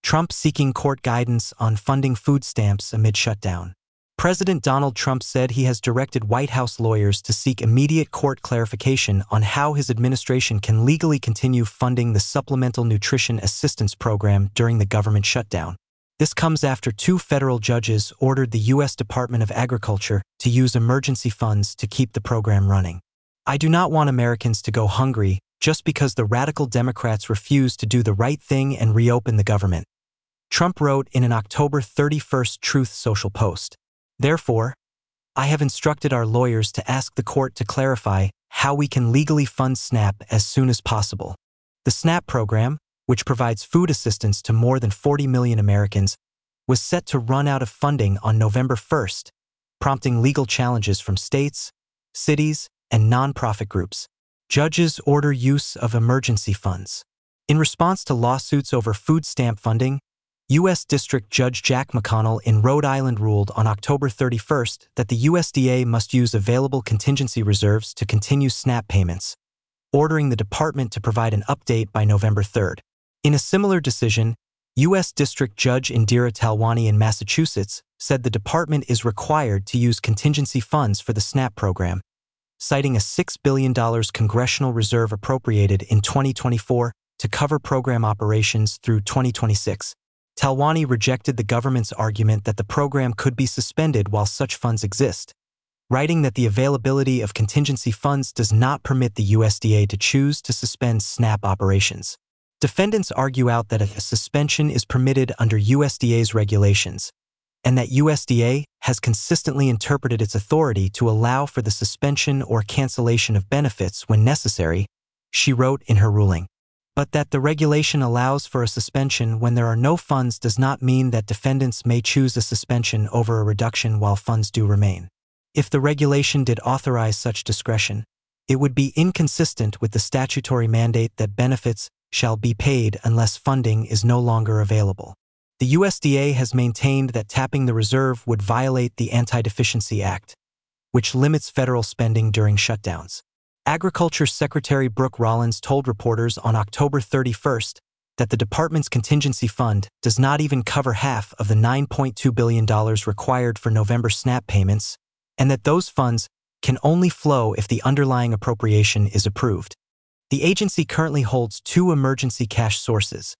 Trump seeking court guidance on funding food stamps amid shutdown. President Donald Trump said he has directed White House lawyers to seek immediate court clarification on how his administration can legally continue funding the Supplemental Nutrition Assistance Program during the government shutdown. This comes after 2 federal judges ordered the U.S. Department of Agriculture to use emergency funds to keep the program running. I do not want Americans to go hungry just because the radical Democrats refuse to do the right thing and reopen the government, Trump wrote in an October 31st Truth Social post. Therefore, I have instructed our lawyers to ask the court to clarify how we can legally fund SNAP as soon as possible. The SNAP program, which provides food assistance to more than 40 million Americans, was set to run out of funding on November 1st, prompting legal challenges from states, cities, and nonprofit groups. Judges order use of emergency funds. In response to lawsuits over food stamp funding, U.S. District Judge Jack McConnell in Rhode Island ruled on October 31st that the USDA must use available contingency reserves to continue SNAP payments, ordering the department to provide an update by November 3rd. In a similar decision, U.S. District Judge Indira Talwani in Massachusetts said the department is required to use contingency funds for the SNAP program, citing a $6 billion congressional reserve appropriated in 2024 to cover program operations through 2026. Talwani rejected the government's argument that the program could be suspended while such funds exist, writing that the availability of contingency funds does not permit the USDA to choose to suspend SNAP operations. Defendants argue out that a suspension is permitted under USDA's regulations, and that USDA has consistently interpreted its authority to allow for the suspension or cancellation of benefits when necessary, she wrote in her ruling. But that the regulation allows for a suspension when there are no funds does not mean that defendants may choose a suspension over a reduction while funds do remain. If the regulation did authorize such discretion, it would be inconsistent with the statutory mandate that benefits shall be paid unless funding is no longer available. The USDA has maintained that tapping the reserve would violate the Anti-Deficiency Act, which limits federal spending during shutdowns. Agriculture Secretary Brooke Rollins told reporters on October 31st that the department's contingency fund does not even cover half of the $9.2 billion required for November SNAP payments, and that those funds can only flow if the underlying appropriation is approved. The agency currently holds 2 emergency cash sources: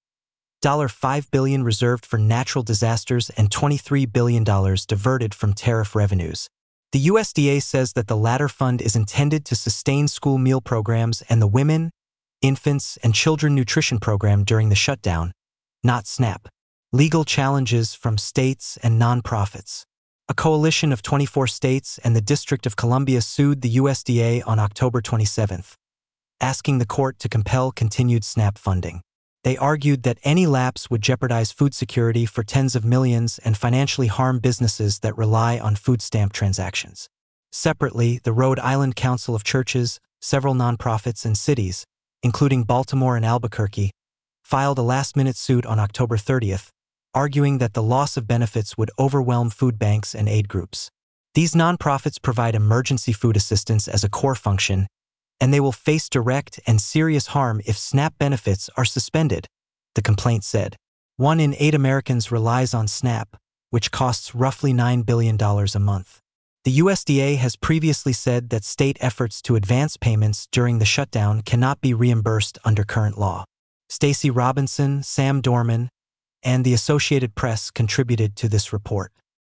$5 billion reserved for natural disasters and $23 billion diverted from tariff revenues. The USDA says that the latter fund is intended to sustain school meal programs and the Women, Infants, and Children Nutrition Program during the shutdown, not SNAP. Legal challenges from states and nonprofits. A coalition of 24 states and the District of Columbia sued the USDA on October 27th, asking the court to compel continued SNAP funding. They argued that any lapse would jeopardize food security for tens of millions and financially harm businesses that rely on food stamp transactions. Separately, the Rhode Island Council of Churches, several nonprofits, and cities, including Baltimore and Albuquerque, filed a last-minute suit on October 30th, arguing that the loss of benefits would overwhelm food banks and aid groups. These nonprofits provide emergency food assistance as a core function, and they will face direct and serious harm if SNAP benefits are suspended, the complaint said. 1 in 8 Americans relies on SNAP, which costs roughly $9 billion a month. The USDA has previously said that state efforts to advance payments during the shutdown cannot be reimbursed under current law. Stacey Robinson, Sam Dorman, and the Associated Press contributed to this report.